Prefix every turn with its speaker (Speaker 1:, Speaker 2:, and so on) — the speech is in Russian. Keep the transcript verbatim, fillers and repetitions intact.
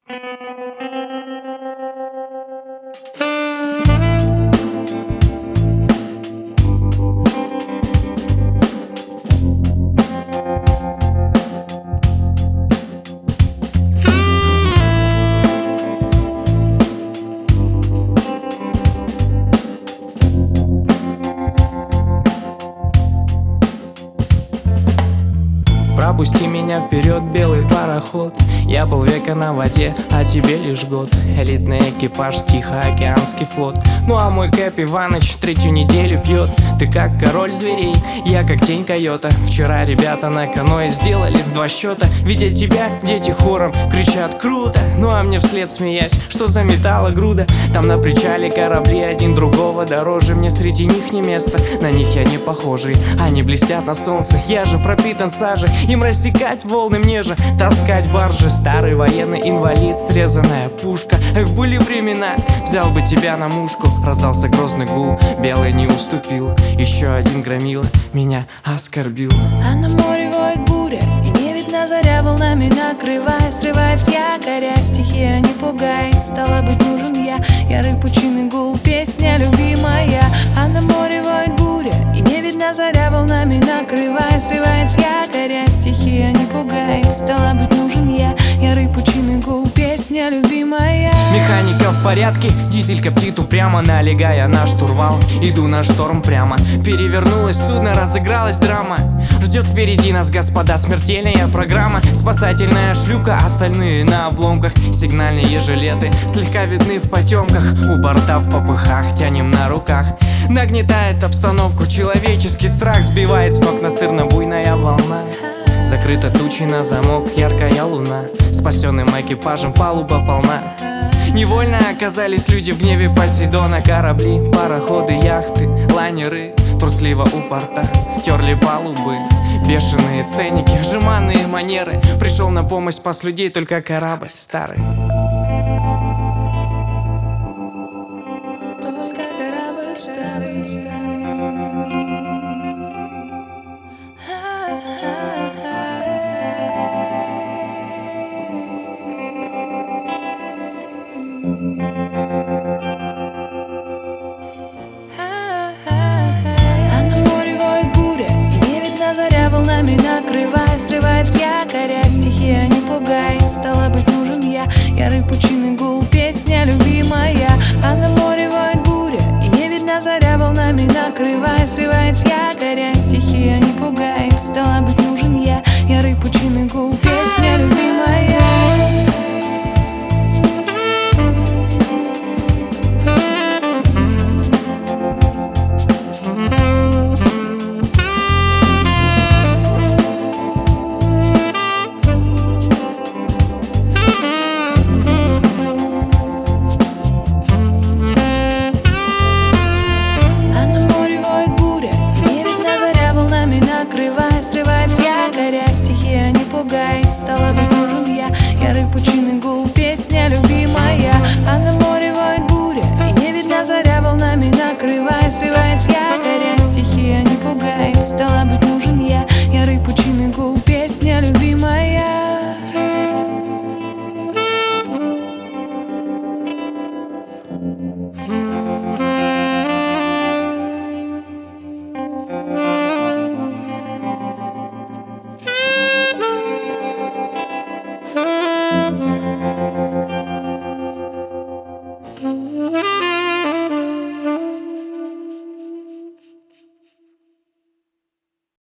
Speaker 1: Пропусти меня вперед, белый пароход. Я полвека на воде, а тебе лишь год. Элитный экипаж, Тихоокеанский флот. Ну а мой Кэп Иваныч третью неделю пьет. Ты как король зверей, я как тень койота. Вчера ребята на каноэ сделали два счета. Видя тебя, дети хором кричат круто. Ну а мне вслед смеясь, что за металла груда. Там на причале корабли один другого дороже. Мне среди них не место, на них я не похожий. Они блестят на солнце, я же пропитан сажей. Им рассекать волны, мне же таскать баржи. Старый военный инвалид, срезанная пушка. Эх, были времена, взял бы тебя на мушку. Раздался грозный гул, белый не уступил. Еще один громила меня оскорбил.
Speaker 2: А на море воет буря, и не видна заря, волнами накрывая. Срывает с якоря, стихия не пугает. Стало быть, нужен я, ярый пучиный гул, песня любимая. А на море воет буря, и не видна заря, волнами накрывая. Срывает с якоря, стихия не пугает. Стало быть, нужен я, ярый пучиный гул, песня любимая.
Speaker 1: Механика в порядке, дизель коптит упрямо, налегая на штурвал. Иду на шторм прямо, перевернулось судно, разыгралась драма. Ждет впереди нас, господа, смертельная программа. Спасательная шлюпка, остальные на обломках. Сигнальные жилеты слегка видны в потемках. У борта в попыхах, тянем на руках. Нагнетает обстановку человеческий страх. Сбивает с ног настырно-буйная волна. Закрыта тучей на замок, яркая луна. Спасенным экипажем палуба полна. Невольно оказались люди в гневе Посейдона. Корабли, пароходы, яхты, лайнеры трусливо у порта терли палубы. Бешеные ценники, жеманные манеры. Пришел на помощь, спас людей только корабль старый.
Speaker 2: Только корабль старый, старый. А на море воет буря, и не видна заря, волнами накрывая. Срывает с якоря, стихия не пугает. Стало быть, нужен я, ярый пучиный гул, песня любимая. А на море воет буря, и не видна заря, волнами накрывая. Срывает с якоря, стихия не пугает. Стало быть, нужен я, ярый пучиный гул,